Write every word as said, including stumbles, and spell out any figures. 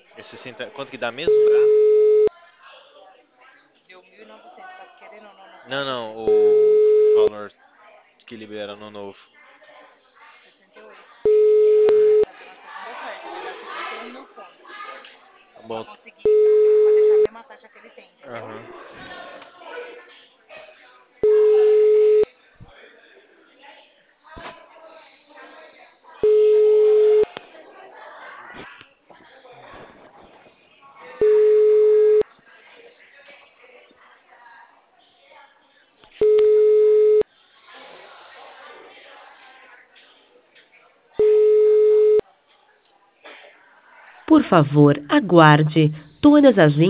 É sessenta. Quanto que dá mesmo? Dá? Deu mil e novecentos, tá querendo ou não, não Não, sai não, de o valor que libera no novo. sessenta e oito. Ele tá dando a segunda oferta, vai dar cinquenta e um mil pontos. Tá Pra bom. conseguir, pra deixar a mesma taxa que ele tem, entendeu? Aham. Por favor, aguarde. Todas as linhas